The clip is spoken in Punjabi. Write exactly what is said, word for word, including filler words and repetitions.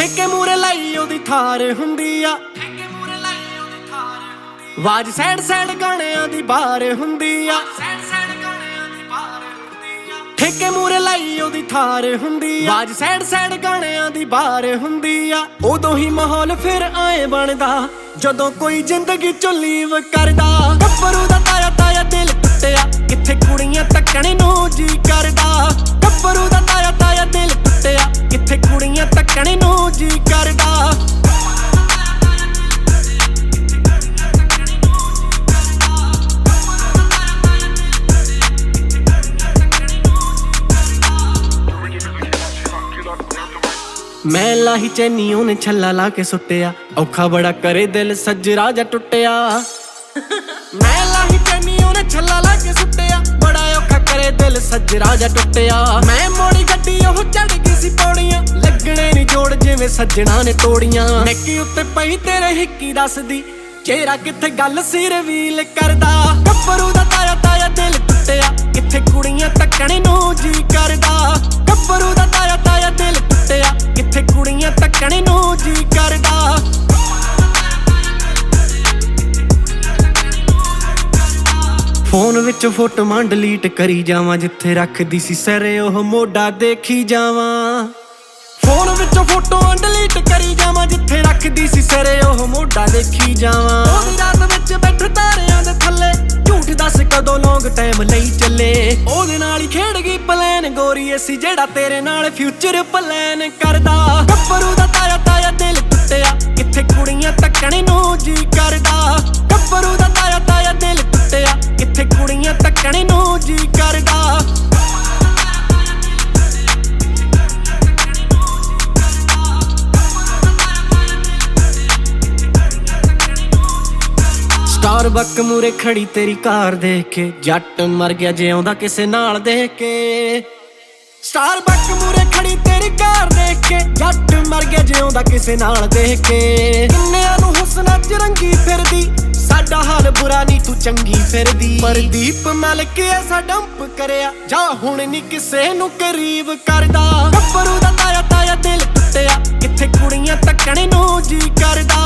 ਠੇਕੇ ਮੂਰੇ ਲਈ ਉਹਦੀ ਥਾਰ ਹੁੰਦੀ ਆ, ਆਵਾਜ਼ ਸੈਡ ਸੈਡ ਗਾਣਿਆਂ ਦੀ ਬਾਹਰ ਹੁੰਦੀ ਆ। ਠੇਕੇ ਮੂਰੇ ਲਈ ਉਹਦੀ ਥਾਰ ਹੁੰਦੀ ਆ, ਆਵਾਜ਼ ਸੈਡ ਸੈਡ ਗਾਣਿਆਂ ਦੀ ਬਾਹਰ ਹੁੰਦੀ ਆ। ਉਦੋਂ ਹੀ ਮਾਹੌਲ ਫਿਰ ਆਏ ਬਣਦਾ ਜਦੋਂ ਕੋਈ ਜ਼ਿੰਦਗੀ ਚੋਂ ਲੀਵ ਕਰਦਾ। ਗੱਭਰੂ ਦਾ ਤਾਇਆ ਤਾਇਆ ਦਿਲ ਟੁੱਟਿਆ, ਕਿੱਥੇ ਕੁੜੀਆਂ ਤੱਕਣ ਨੂੰ ਜੀ ਕਰਦਾ। ਗੱਭਰੂ ਦਾ ਤਾਇਆ ਤਾਇਆ ਦਿਲ ਟੁੱਟਿਆ, ਕਿੱਥੇ ਕੁੜੀਆਂ ਤੱਕਣ ਨੂੰ ਜੀ ਕਰਦਾ। ਮੈਂ ਲਾਹੀ ਚੈਨੀ ਉਹਨੇ ਛੱਲਾ ਲਾ ਕੇ ਸੁੱਟਿਆ, ਔਖਾ ਬੜਾ ਕਰੇ ਦਿਲ ਸੱਜਰਾ ਜਾ ਟੁੱਟਿਆ। ਮੈਂ ਲਾਹੀ ਚੈਨੀ ਉਹਨੇ ਛੱਲਾ ਲਾ ਕੇ ਸੁੱਟਿਆ, ਬੜਾ ਔਖਾ ਕਰੇ ਦਿਲ ਸੱਜਰਾ ਜਾ ਟੁੱਟਿਆ। ਮੈਂ ਮੋੜੀ ਗੱਡੀ ਉਹ ਚੜ ਗਈ ਸੀ ਪੌੜੀਆਂ, ਲੱਗਣੇ ਨੀ ਜੋੜ ਜਿਵੇਂ ਸੱਜਣਾ ਨੇ ਤੋੜੀਆਂ। ਨੱਕੀ ਉੱਤੇ ਪਈ ਤੇਰੇ ਹਿੱਕੀ ਦੱਸਦੀ, ਚਿਹਰਾ ਕਿੱਥੇ ਗੱਲ ਸੀ ਰਿਵੀਲ ਕਰਦਾ। ਗੱਭਰੂ ਦਾ ਤਾਇਆ ਤਾਇਆ ਦਿਲ ਟੁੱਟਿਆ, ਕਿੱਥੇ ਕੁੜੀਆਂ ਤੱਕਣ ਨੂੰ ਜੀ ਕਰਦਾ। ਗੱਭਰੂ ਦਾ ਤਾਇਆ ਤਾਇਆ ਦਿਲ ਟੁੱਟਿਆ, ਕਿੱਥੇ ਕੁੜੀਆਂ ਤੱਕਣ ਨੂੰ ਜੀ ਕਰਦਾ। ਫੋਨ ਵਿੱਚ ਫੋਟੋਆਂ ਡਿਲੀਟ ਕਰੀ ਜਾਵਾਂ, ਜਿੱਥੇ ਰੱਖਦੀ ਸੀ ਸਿਰੇ ਉਹ ਮੋਢਾ ਦੇਖੀ ਜਾਵਾਂ। ਫੋਨ ਵਿੱਚੋਂ ਫੋਟੋਆਂ ਡਿਲੀਟ ਕਰੀ ਜਾਵਾਂ, ਜਿੱਥੇ ਰੱਖਦੀ ਸੀ ਸਿਰੇ ਉਹ ਮੋਢਾ ਦੇਖੀ ਜਾਵਾਂ। ਉਹਦੀ ਰਾਤ ਵਿੱਚ ਬੈਠ ਤਾਰਿਆਂ ਦੇ ਥੱਲੇ, ਝੂਠ ਦੱਸ ਕਦੋਂ ਲੌਂਗ ਟਾਈਮ ਲਈ ਚੱਲੇ। ਉਹਦੇ ਨਾਲ ਹੀ ਖੇਡ ਗਈ ਪਲਾਨ ਗੋਰੀਏ ਸੀ, ਜਿਹੜਾ ਤੇਰੇ ਨਾਲ ਫਿਊਚਰ ਪਲਾਨ ਕਰਦਾ। ਗੱਭਰੂ ਦਾ ਤਾਇਆ ਤਾਇਆ ਦਿਲ ਟੁੱਟਿਆ, ਕਿੱਥੇ ਕੁੜੀਆਂ ਤੱਕਣ ਨੂੰ ਜੀ ਕਰਦਾ। ਗੱਭਰੂ ਦਾ ਤਾਇਆ ਤਾਇਆ ਦਿਲ ਟੁੱਟਿਆ, ਕਿੱਥੇ ਕੁੜੀਆਂ ਤੱਕਣ ਨੂੰ ਜੀ ਕਰਦਾ। ਸਟਾਰਬਕ ਮੂਰੇ ਖੜੀ ਤੇਰੀ ਕਾਰ ਦੇਖ ਕੇ, ਜੱਟ ਮਰ ਗਿਆ ਜਿਉਂਦਾ ਕਿਸੇ ਨਾਲ ਦੇਖ ਕੇ। ਸਟਾਰਬਕ ਮੂਰੇ ਖੜੀ ਤੇਰੀ ਕਾਰ ਦੇਖ ਕੇ, ਜੱਟ ਮਰ ਗਿਆ ਜਿਉਂਦਾ ਕਿਸੇ ਨਾਲ ਦੇਖ ਕੇ। ਕਿੰਨਿਆਂ ਨੂੰ ਹੁਸਨਾ ਚ ਰੰਗੀ ਫਿਰਦੀ, ਸਾਡਾ ਹਾਲ ਬੁਰਾ ਨੀ ਤੂੰ ਚੰਗੀ ਫਿਰਦੀ। ਪਰਦੀਪ ਮਲਕ ਐਸਾ ਡੰਪ ਕਰਿਆ, ਜਾ ਹੁਣ ਨੀ ਕਿਸੇ ਨੂੰ ਕਰੀਬ ਕਰਦਾ। ਗੱਭਰੂ ਦਾ ਤਾਇਆ ਤਾਇਆ ਦਿਲ ਟੁੱਟਿਆ, ਕਿੱਥੇ ਕੁੜੀਆਂ ਤੱਕਣ ਨੂੰ ਜੀ ਕਰਦਾ।